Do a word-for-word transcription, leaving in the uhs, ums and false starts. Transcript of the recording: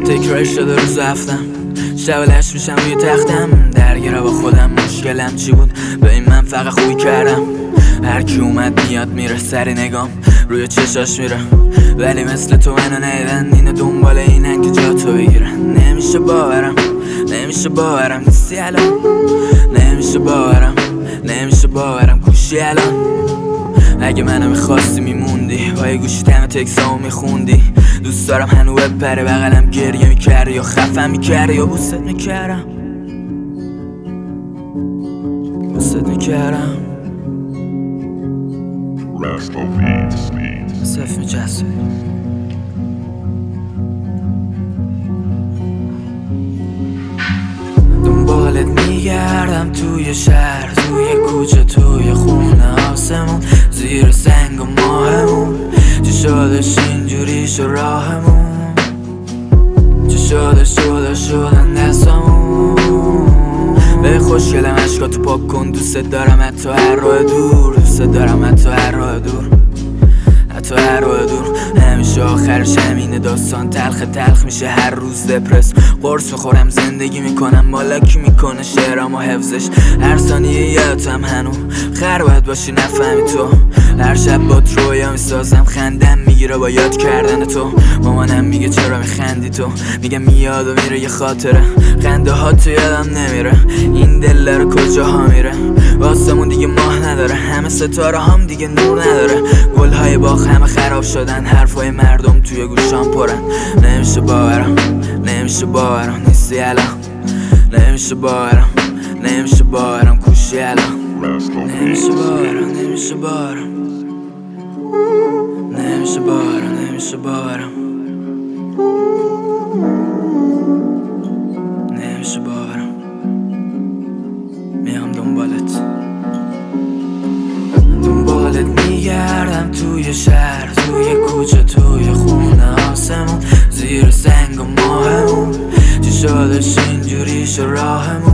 تکرار شده روز هفتم، شب لش میشم روی تختم، درگیره با خودم مشکلم چی بود؟ به این من فقط خوبی کردم. هر کی اومد میاد میره، سری نگام روی چشاش میره، ولی مثل تو منو نیدن، اینو دنبال اینن که جا تو بگیرن. نمیشه باورم، نمیشه باورم نیستی الان، نمیشه باورم، نمیشه باورم کوشی الان. اگه منو میخواستی میموندی، با یه گوشی تم تکسامو میخوندی. دوست دارم هنو بپره بغلم گریه میکردی، یا خفم میکردی یا بوست میکردم، بوست میکردم. صف میچسبی دنبالت میگردم توی شهر، توی کوچه، توی خونه، آسمون، زیر سنگ و ماهمون. چی شدش اینجوری شو راهمون، چی شدش شده شدن دستمون. به خوشگلم عشقاتو پاک کن، دوست دارم حتی هر راه دور، دوست دارم حتی هر راه دور، حتی هر راه دور. همیشه آخرش همینه، داستان تلخ تلخ میشه هر روز دپرس. قرص میخورم زندگی میکنم، مالکی میکنه شعرام و حفظش. هر ثانیه یادم هنو خر باید باشی نفهمی تو. هر شب با رویا میسازم، خندم میگیره با یاد کردن تو. مامانم میگه چرا میخندی تو، میگه میاد و میره یه خاطره. خنده ها تو یادم نمیره، این دل رو کجاها میره. واسمون دیگه ماه نداره، همه ستاره هم دیگه نور نداره. گلهای باغ همه خراب شدن، حرفای مردم توی گوشام پرن. نمیشه باورم، نمیشه باورم نیستی الان، نمیشه باورم، نمیشه باورم کوشی الان. نمیشه باورم، نمیشه باورم، نمیشه باورم، نمیشه باورم، نمیشه باورم. میام دنبالت، دنبالت میگردم توی شهر، توی کوچه، توی خونه، آسمون، زیر سنگ و ماهمون. چی شدش اینجوری شو راهمون.